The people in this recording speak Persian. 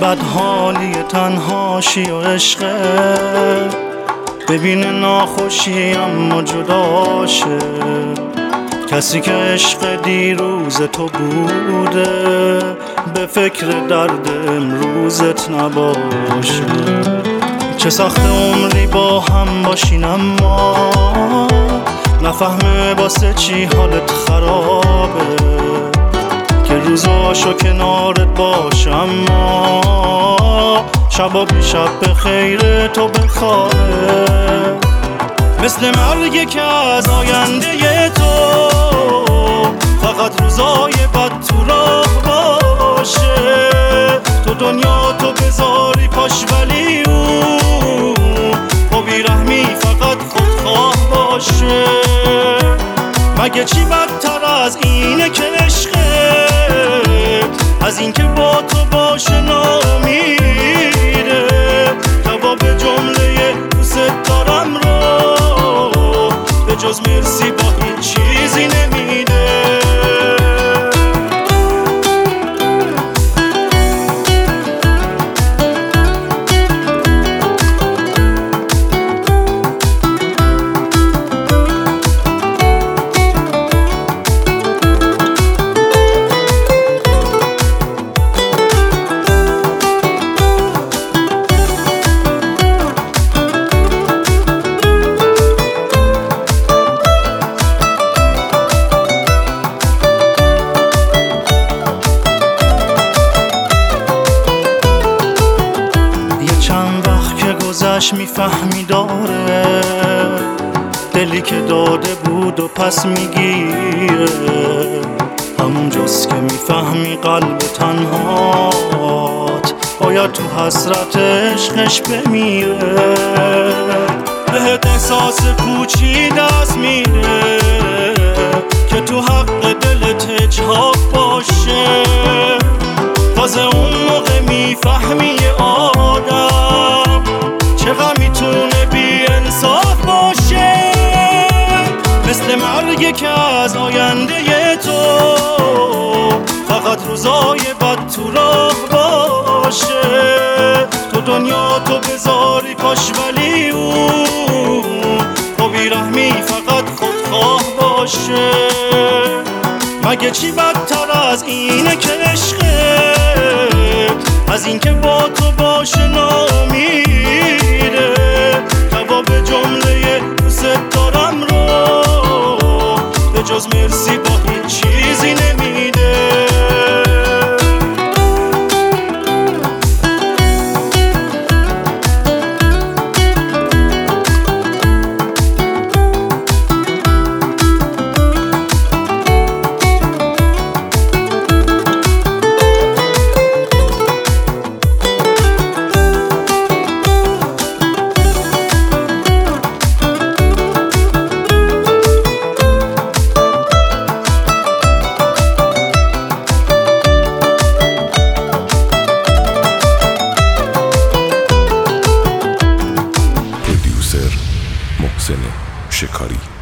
بدحالی تنهاشی و عشقه، ببینه ناخوشی اما جداشه. کسی که عشق دیروز تو بوده به فکر درد امروزت نباشه. چه سخت عمری با هم باشین اما نفهمه واسه چی حالت خرابه، که روزاشو کنارت باشه اما شبا بی شب به خیر تو بخوابه. مثل مرگی که از آینده تو فقط روزای بد تو راه باشه. تو دنیا تو بذاری پاش ولی او با بیرحمی فقط خودخواه باشه. مگه چی بدتر از اینه که عشقه، از این که با تو باشه نامیره، جواب جمله دوست دارم رو به جز مرسی با هیچ چیزی نمیده. میفهمی داره دلی که داده بود و پس میگیره، همون جز که میفهمی قلب تنهات باید تو حسرت عشقش بمیره. بهت احساس پوچی دست میده که تو حق دلت اجحاف باشه. تازه اون موقع میفهمی آدم چقدر میتونه بی انصاف باشه. مثل مرگی که از آینده تو فقط روزای بد تو راه باشه. تو دنیا تو بذاری پاش ولی او با بیرحمی فقط خودخواه باشه. مگه چی بدتر از اینه که عشقه، از این که با تو باشه نامیره، جواب جمله دوست دارم رو به جز مرسی با هیچ چیزی نمیده. محسن شکاری